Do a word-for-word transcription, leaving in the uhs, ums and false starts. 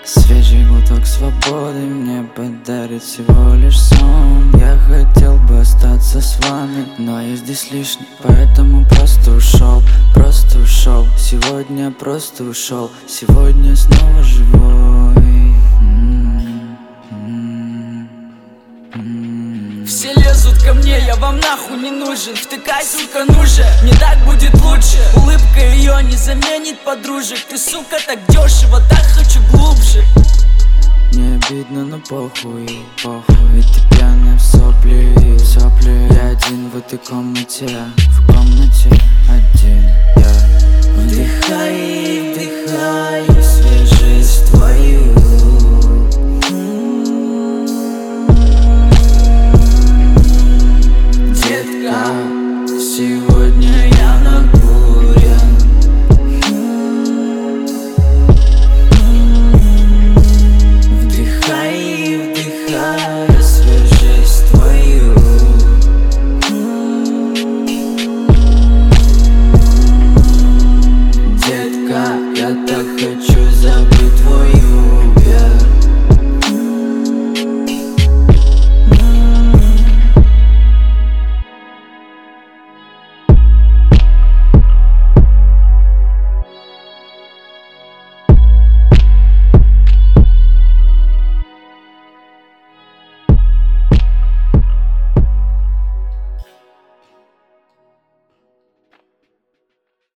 Свежий глоток свободы мне подарит всего лишь сон. Я хотел бы остаться с вами, но я здесь лишний, поэтому просто ушел, просто ушел. Сегодня просто ушел, сегодня снова живой. Все лезут ко мне, я вам нахуй не нужен. Втыкай, сука, ну же, мне так будет лучше. Улыбка ее не заменит подружек. Ты, сука, так дешево, так хочу глубже. Не обидно, но похуй, похуй. Ведь ты пьяная в сопли, в сопли. Я один в этой комнате, в комнате один.